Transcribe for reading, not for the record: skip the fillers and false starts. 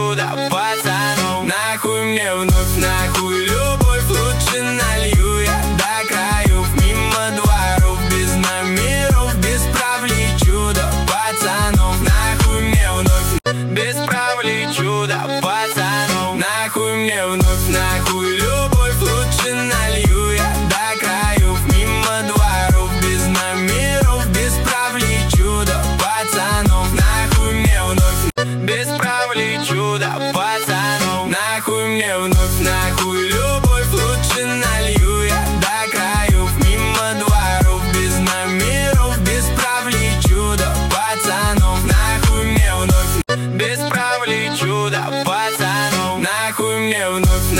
чудо пацанов. Нахуй мне вновь, нахуй любовь, лучше налью я до краев. Мимо дворов, без номеров, без прав лечу до пацанов. Нахуй мне вновь, без прав лечу до пацанов. Нахуй мне вновь, нахуй любовь, лучше налью я до краев. Мимо дворов, без номеров, без прав лечу до пацанов. Нахуй мне вновь, без прав лечу до пацанов. Нахуй мне вновь, нахуй любовь, лучше налью я до краев. Мимо дворов, без номеров, без прав лечу до пацанов. Нахуй мне вновь, без прав лечу до пацанов. Нахуй мне вновь.